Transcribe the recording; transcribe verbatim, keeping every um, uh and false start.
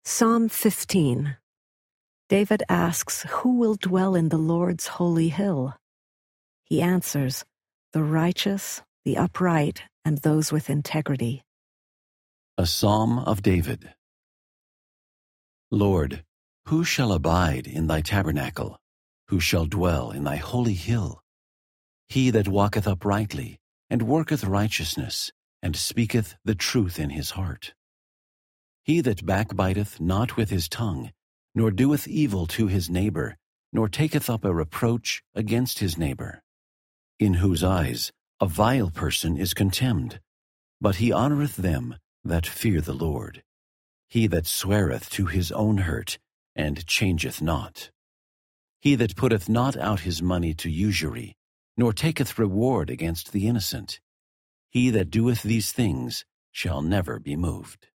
Psalm fifteen. David asks, "Who will dwell in the Lord's holy hill?" He answers, "The righteous, the upright, and those with integrity." A Psalm of David. Lord, who shall abide in thy tabernacle? Who shall dwell in thy holy hill? He that walketh uprightly, and worketh righteousness, and speaketh the truth in his heart. He that backbiteth not with his tongue, nor doeth evil to his neighbor, nor taketh up a reproach against his neighbor. In whose eyes a vile person is contemned, but he honoreth them that fear the Lord. He that sweareth to his own hurt, and changeth not. He that putteth not out his money to usury, nor taketh reward against the innocent. He that doeth these things shall never be moved.